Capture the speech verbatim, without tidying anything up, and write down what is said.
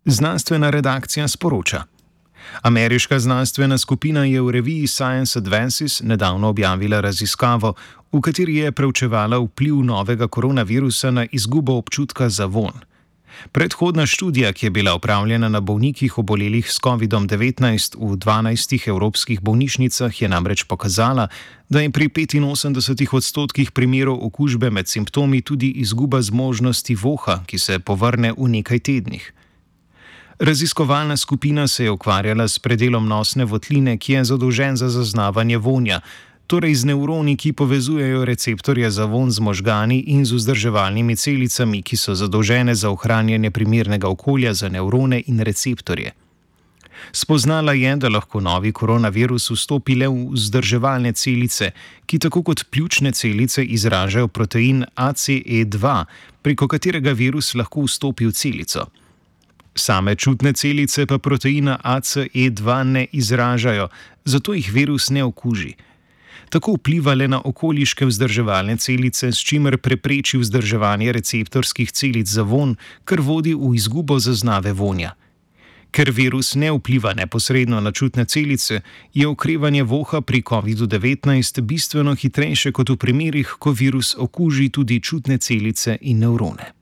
Znanstvena redakcija sporoča. Ameriška znanstvena skupina je v reviji Science Advances nedavno objavila raziskavo, v kateri je preučevala vpliv novega koronavirusa na izgubo občutka za vonj. Predhodna študija, ki je bila opravljena na bolnikih obolelih s kovidom devetnajst v dvanajstih evropskih bolnišnicah, je namreč pokazala, da je pri petinosemdesetih odstotkih primerov okužbe med simptomi tudi izguba zmožnosti voha, ki se povrne v nekaj tednih. Raziskovalna skupina se je ukvarjala s predelom nosne votline, ki je zadolžen za zaznavanje vonja, torej z nevroni, ki povezujejo receptorje za vonj z možgani in z vzdrževalnimi celicami, ki so zadolžene za ohranjanje primernega okolja za nevrone in receptorje. Spoznala je, da lahko novi koronavirus vstopi le v vzdrževalne celice, ki tako kot pljučne celice izražajo protein A C E dva, preko katerega virus lahko vstopi v celico. Same čutne celice pa proteina A C E dva ne izražajo, zato jih virus ne okuži. Tako vpliva le na okoliške vzdrževalne celice, s čimer prepreči vzdrževanje receptorskih celic za vonj, kar vodi v izgubo zaznave vonja. Ker virus ne vpliva neposredno na čutne celice, je okrevanje voha pri kovidu devetnajst bistveno hitrejše kot v primerih, ko virus okuži tudi čutne celice in nevrone.